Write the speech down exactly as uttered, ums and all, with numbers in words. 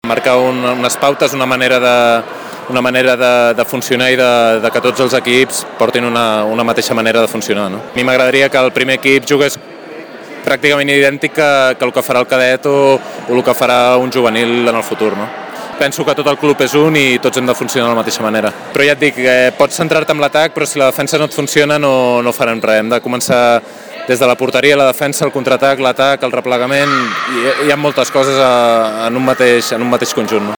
marcar un, unes pautes, una manera de, una manera de, de funcionar i de, de que tots els equips portin una, una mateixa manera de funcionar. No? A mi m'agradaria que el primer equip jugués pràcticament idèntic que, que el que farà el cadet o, o el que farà un juvenil en el futur. No? Penso que tot el club és un i tots hem de funcionar de la mateixa manera. Però ja et dic, eh, pots centrar-te en l'atac, però si la defensa no et funciona no, no farem res. Hem de començar des de la porteria, la defensa, el contraatac, l'atac, el replegament. Hi, hi ha moltes coses a, en, un mateix, en un mateix conjunt. No?